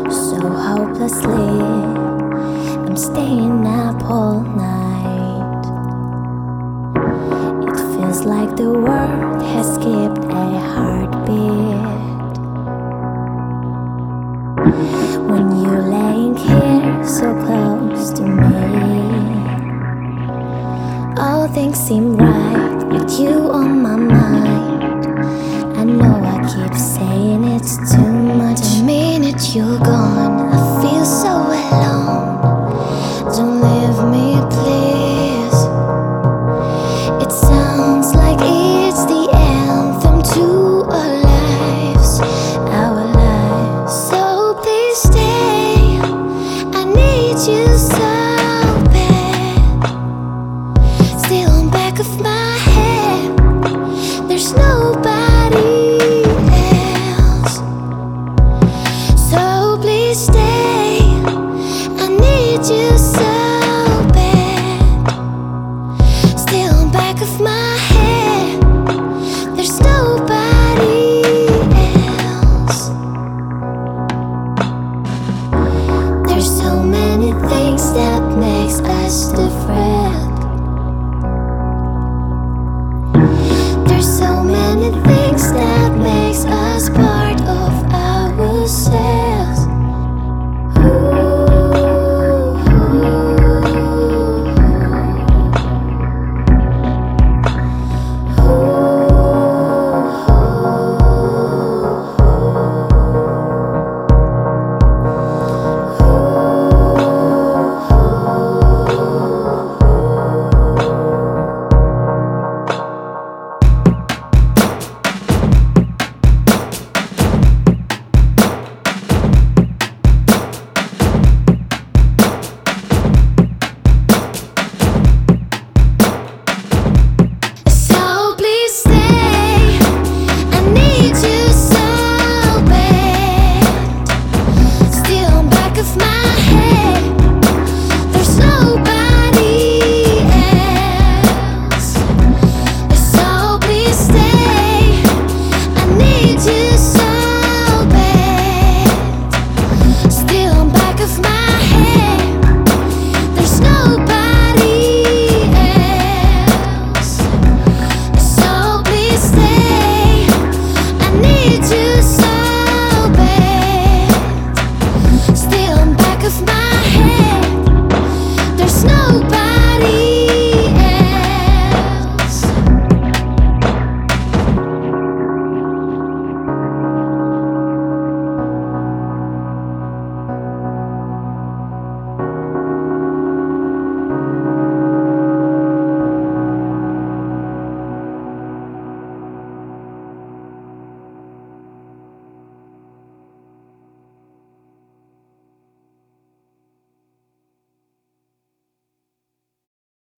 So hopelessly, I'm staying up all night. It feels like the world has skipped a heartbeat. When you're laying here so close to me, all things seem right with you on my mind. I know I keep saying it's too much. The minute you're gone,